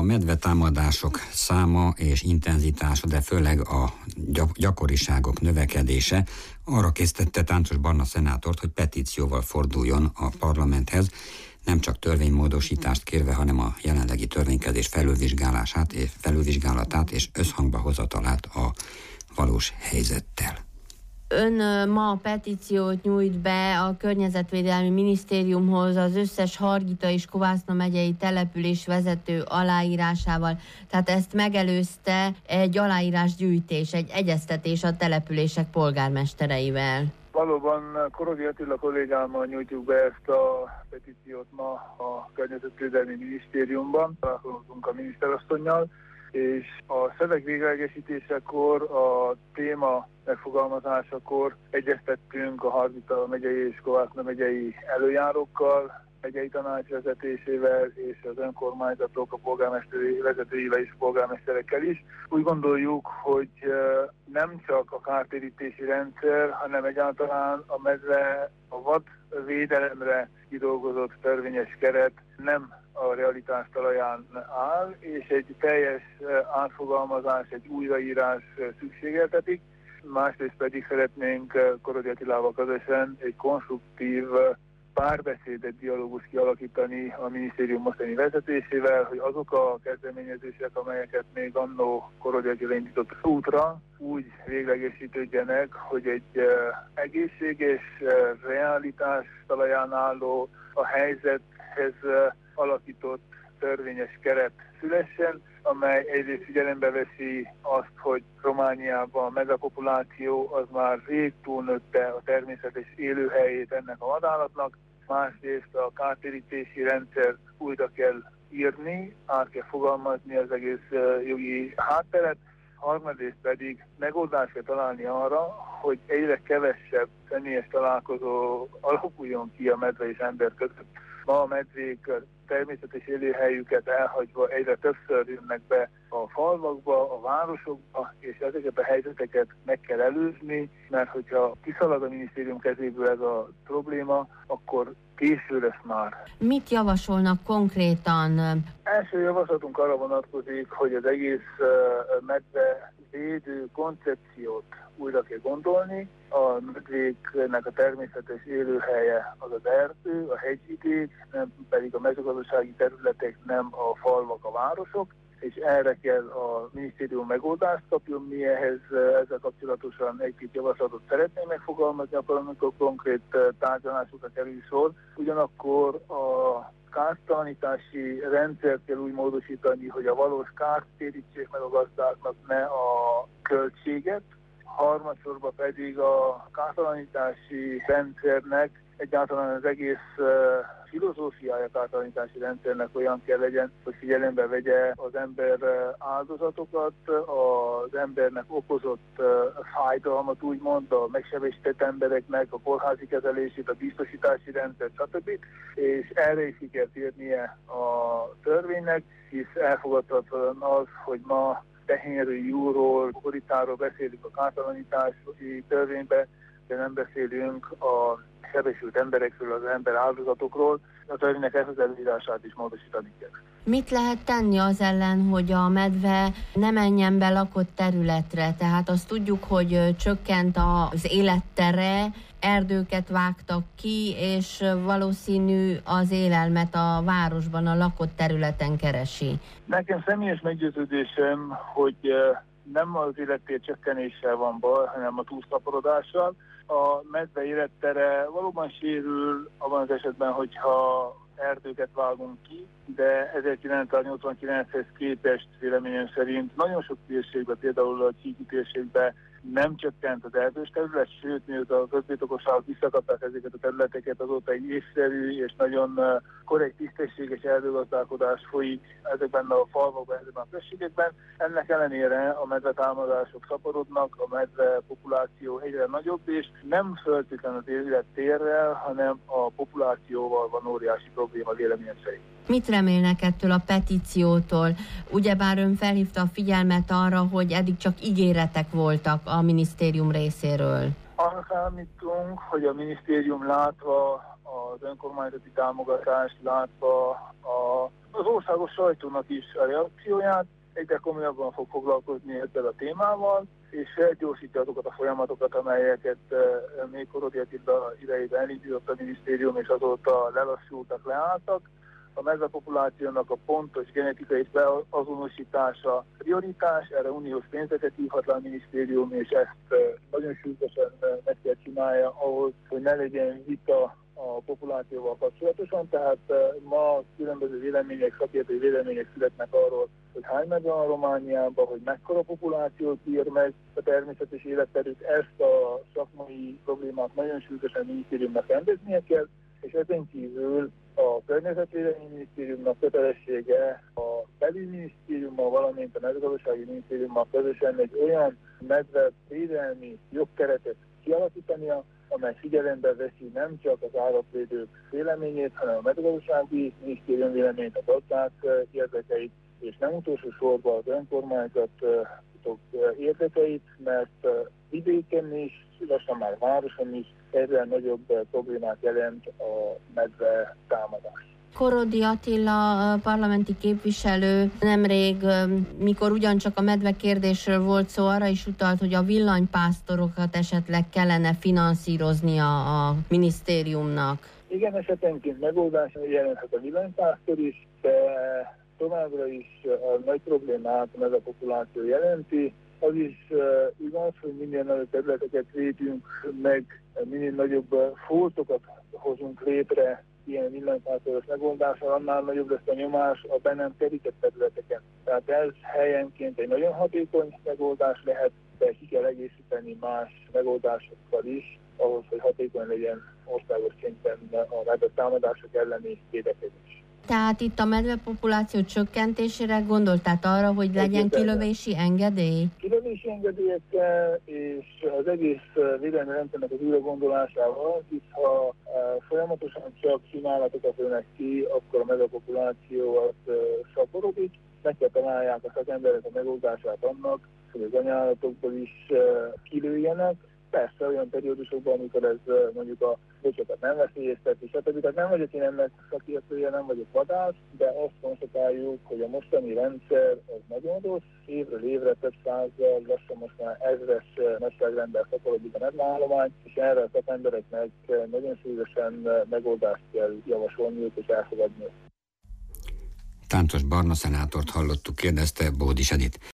medvetámadások száma és intenzitása, de főleg a gyakoriságok növekedése arra késztette Táncos Barna szenátort, hogy petícióval forduljon a parlamenthez, nem csak törvénymódosítást kérve, hanem a jelenlegi törvénykezés felülvizsgálatát és összhangba hozatalát a valós helyzettel. Ön ma petíciót nyújt be a Környezetvédelmi Minisztériumhoz az összes Hargita és Kovászna megyei település vezető aláírásával. Tehát ezt megelőzte egy aláírásgyűjtés, egy egyeztetés a települések polgármestereivel. Valóban Korodi Attila kollégámmal nyújtjuk be ezt a petíciót ma a Környezetvédelmi Minisztériumban. Találkozunk a miniszterasszonnyal, és a szöveg véglegesítésekor, a téma megfogalmazásakor egyeztettünk a Hargita megyei és Kovászna megyei előjárókkal, megyei tanács vezetésével és az önkormányzatok, a polgármesteri vezetőivel és polgármesterekkel is. Úgy gondoljuk, hogy nem csak a kártérítési rendszer, hanem egyáltalán a medve, a vadvédelemre kidolgozott törvényes keret nem a realitás talaján áll, és egy teljes átfogalmazás, egy újraírás szükségeltetik. Másrészt pedig szeretnénk Korodi Attilával közösen egy konstruktív párbeszédet, dialógust kialakítani a minisztérium mostani vezetésével, hogy azok a kezdeményezések, amelyeket még annó Korodi Attila indított útra, úgy véglegesítődjenek, hogy egy egészséges realitás talaján álló, a helyzethez alakított törvényes keret szülessen, amely egyrészt figyelembe veszi azt, hogy Romániában a megapopuláció az már rég túlnőtte a természetes élőhelyét ennek a vadállatnak, másrészt a kártérítési rendszert újra kell írni, át kell fogalmazni az egész jogi hátteret, harmadrészt pedig megoldást kell találni arra, hogy egyre kevesebb személyes találkozó alakuljon ki a medve és ember között. Ma a medvék természetes élőhelyüket elhagyva egyre többször jönnek be a falvakba, a városokba, és ezeket a helyzeteket meg kell előzni, mert hogyha kiszalad a minisztérium kezéből ez a probléma, akkor késő lesz már. Mit javasolnak konkrétan? Első javaslatunk arra vonatkozik, hogy az egész medve védő koncepciót újra kell gondolni. A medvéknek a természetes élőhelye az az erdő, a hegyvidék, nem pedig a mezőgazdasági területek, nem a falvak, a városok, és erre kell a minisztérium megoldást kapjon. Mi ehhez ezzel kapcsolatosan egy-két javaslatot szeretnénk megfogalmazni, akkor amikor konkrét tárgyalásokra kerül sor. Ugyanakkor a kártalanítási rendszert kell úgy módosítani, hogy a valós kárt térítsék meg a gazdáknak, ne a költséget. Harmadsorban pedig a kártalanítási rendszernek, egyáltalán az egész filozófiája kártalanítási rendszernek olyan kell legyen, hogy figyelembe vegye az ember áldozatokat, az embernek okozott fájdalmat, úgymond, a megsebesített embereknek a kórházi kezelését, a biztosítási rendszer, stb. És erre is ki kell térnie a törvénynek, hisz elfogadhatatlan az, hogy ma tehénről, júról, koritáról beszélünk a kártalanítási törvénybe, de nem beszélünk a sebesült emberekről, az ember áldozatokról, a törvénynek ezt az előírását is módosítani kell. Mit lehet tenni az ellen, hogy a medve ne menjen be lakott területre? Tehát azt tudjuk, hogy csökkent az élettere, erdőket vágtak ki, és valószínű az élelmet a városban, a lakott területen keresi. Nekem személyes meggyőződésem, hogy nem az élettér csökkenéssel van baj, hanem a túlszaporodással. A medve élettere valóban sérül abban az esetben, hogyha erdőket vágunk ki, de 1989-hez képest véleményem szerint nagyon sok térségben, például a Csíki térségben nem csökkent az erdős terület, sőt, mióta a közbirtokosságok visszakapták ezeket a területeket, azóta egy észszerű és nagyon korrekt, tisztességes erdőgazdálkodás folyik ezekben a falvakban, ezekben a községekben. Ennek ellenére a medvetámadások szaporodnak, a medve populáció egyre nagyobb, és nem feltétlenül az élettérrel, hanem a populációval van óriási probléma véleményem szerint. Mit remélnek ettől a petíciótól? Ugyebár ön felhívta a figyelmet arra, hogy eddig csak ígéretek voltak a minisztérium részéről. Arra számítunk, hogy a minisztérium látva az önkormányzati támogatást, látva az országos sajtónak is a reakcióját, egyre komolyabban fog foglalkozni ezzel a témával, és felgyorsítja azokat a folyamatokat, amelyeket még Korody Attila idejében elindított a minisztérium, és azóta lelassultak, leálltak. A mezőpopulációnak a pontos genetikai beazonosítása prioritás, erre uniós pénzeket hívhat le a minisztérium, és ezt nagyon sürgősen meg kell csinálja ahhoz, hogy ne legyen vita a populációval kapcsolatosan, tehát ma különböző vélemények, szakértői vélemények születnek arról, hogy hány medve van Romániában, hogy mekkora populációt ír meg a természetes életterület, ezt a szakmai problémát nagyon sürgősen a minisztériumnak rendeznie kell, és ezen kívül a Környezetvédelmi Minisztériumnak kötelessége a belügyminisztériummal, valamint a mezőgazdasági minisztériummal közösen egy olyan medvevédelmi jogkeretet kialakítania, amely figyelembe veszi nem csak az állatvédők véleményét, hanem a mezőgazdasági minisztérium véleményét, a gazdák érdekeit, és nem utolsó sorban az önkormányzatok érdekeit, mert vidéken is, lassan már városon is egyre nagyobb problémát jelent a medve támadás. Korody Attila parlamenti képviselő nemrég, mikor ugyancsak a medve kérdésről volt szó, arra is utalt, hogy a villanypásztorokat esetleg kellene finanszíroznia a minisztériumnak. Igen, esetenként megoldás jelenthet a villanypásztor is, de továbbra is a nagy problémát a medepopuláció jelenti. Az is igaz, hogy minél nagyobb területeket védünk meg, minél nagyobb foltokat hozunk létre ilyen villanypásztoros megoldással, annál nagyobb lesz a nyomás a be nem terített területeken. Tehát ez helyenként egy nagyon hatékony megoldás lehet, de ki kell egészíteni más megoldásokkal is, ahhoz, hogy hatékony legyen országos szinten a medve támadások elleni védekezés. Tehát itt a medvepopuláció csökkentésére gondolt, tehát arra, hogy legyen kilövési engedély? Kilövési engedélyekkel és az egész védelmi rendszernek az újragondolásával, hisz ha folyamatosan csak kísérleteket ölnek ki, akkor a medvepopuláció az szaporodik. Meg kell találják a szakemberek a megoldását annak, hogy az anyállatokból is kilőjenek. Persze olyan periódusokban, amikor ez mondjuk a bocsokat nem veszélyezteti, stb. Tehát nem vagyok én ennek szakértője, nem vagyok vadász, de azt konstatáljuk, hogy a mostani rendszer az nagyon rossz, évről évre több százzal, lassan most már ezres nagyságrendben szaporodik a medveállomány, és erre a szakembereknek nagyon sűrűsen megoldást kell javasolniuk és elfogadniuk. Tántos Barna szenátort hallottuk, kérdezte Bódis Edit.